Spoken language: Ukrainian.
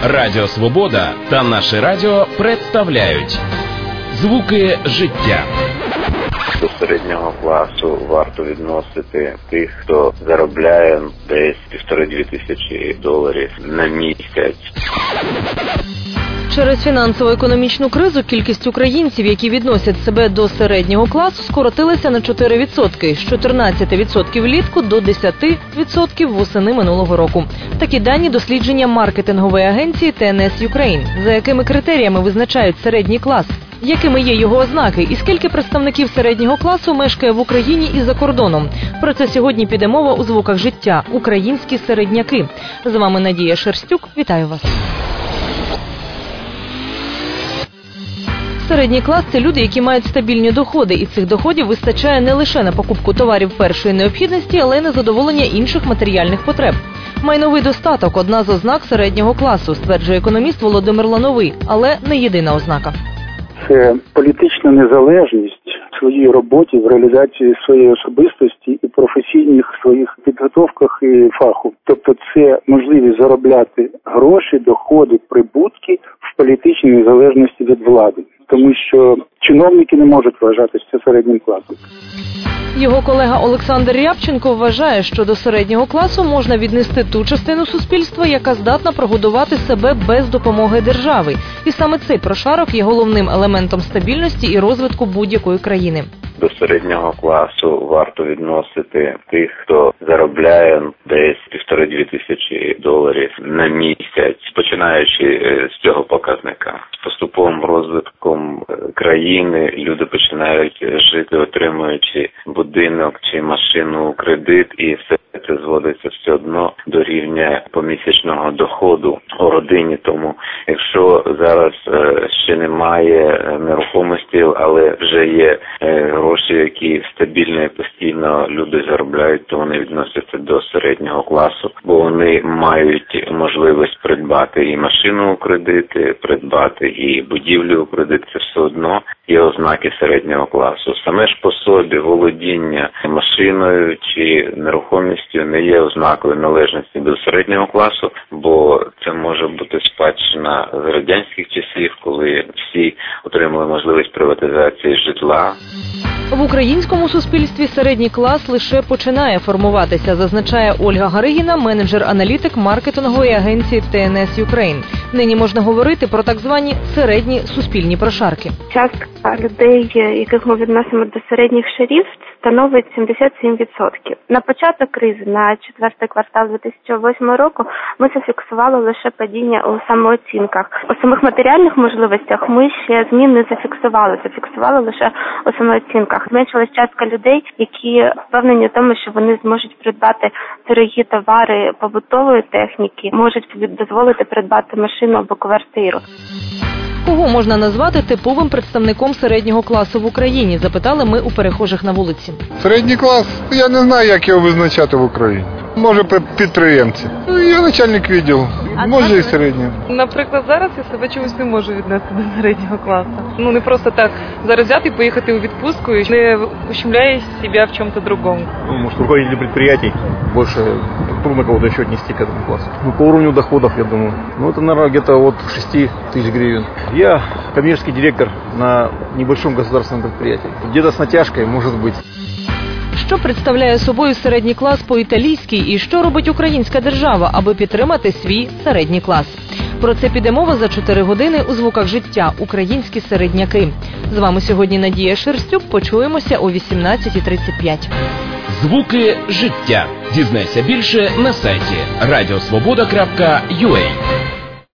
Радіо Свобода та наше радіо представляють «Звуки життя». До середнього класу варто відносити тих, хто заробляє десь $1500 на місяць. Через фінансово-економічну кризу кількість українців, які відносять себе до середнього класу, скоротилася на 4%, з 14% влітку до 10% восени минулого року. Такі дані дослідження маркетингової агенції ТНС Юкрейн. За якими критеріями визначають середній клас? Якими є його ознаки? І скільки представників середнього класу мешкає в Україні і за кордоном? Про це сьогодні піде мова у «Звуках життя». Українські середняки. З вами Надія Шерстюк. Вітаю вас. Середній клас – це люди, які мають стабільні доходи, і цих доходів вистачає не лише на покупку товарів першої необхідності, але й на задоволення інших матеріальних потреб. Майновий достаток – одна з ознак середнього класу, стверджує економіст Володимир Лановий, але не єдина ознака. Це політична незалежність в своїй роботі, в реалізації своєї особистості і професійних своїх підготовках і фаху. Тобто це можливість заробляти гроші, доходи, прибутки в політичній незалежності від влади. Тому що чиновники не можуть вважатися середнім класом. Його колега Олександр Рябченко вважає, що до середнього класу можна віднести ту частину суспільства, яка здатна прогодувати себе без допомоги держави. І саме цей прошарок є головним елементом стабільності і розвитку будь-якої країни. До середнього класу варто відносити тих, хто заробляє десь $1500 на місяць, починаючи з цього показника. З поступовим розвитком країни люди починають жити, отримуючи будинок чи машину у кредит, і все це зводиться все одно до рівня помісячного доходу у родині. Тому якщо зараз ще немає нерухомості, але вже є гроші, які стабільно і постійно люди заробляють, то вони відносяться до середнього класу, бо вони мають можливість придбати і машину у кредити, придбати і будівлю у кредит. Це все одно є ознаки середнього класу. Саме ж по собі володіння машиною чи нерухомістю не є ознакою належності до середнього класу, бо це може бути спадщина з радянських часів, коли всі отримали можливість приватизації житла. В українському суспільстві середній клас лише починає формуватися, зазначає Ольга Гаригіна, менеджер-аналітик маркетингової агенції ТНС Юкрейн. Нині можна говорити про так звані середні суспільні прошарки. Частка людей, яких ми відносимо до середніх шарів, становить 77%. На початок кризи, на четвертий квартал 2008 року, ми зафіксували лише падіння у самооцінках. У самих матеріальних можливостях ми ще змін не зафіксували лише у самооцінках. Зменшилась частка людей, які впевнені в тому, що вони зможуть придбати дорогі товари побутової техніки, можуть дозволити придбати машину або квартиру. Кого можна назвати типовим представником середнього класу в Україні? Запитали ми у перехожих на вулиці. Середній клас? Я не знаю, як його визначати в Україні. Може, підприємці. Я начальник відділу. Може і середнього. Наприклад, зараз я себе чомусь не можу віднести до середнього класу. Не просто так зараз взяти і поїхати у відпустку, і не ущемляя себе в чому-то другому. Может, руководители предприятий больше трудно кого-то еще отнести к этому классу. По уровню доходов, я думаю. Это, наверное, где-то от 6 тысяч гривен. Я коммерческий директор на небольшом государственном предприятии. Где-то с натяжкой, может быть. Що представляє собою середній клас по-італійськи і що робить українська держава, аби підтримати свій середній клас? Про це піде мова за 4 години у «Звуках життя. Українські середняки». З вами сьогодні Надія Шерстюк. Почуємося о 18:35. «Звуки життя». Дізнайся більше на сайті radiosvoboda.ua.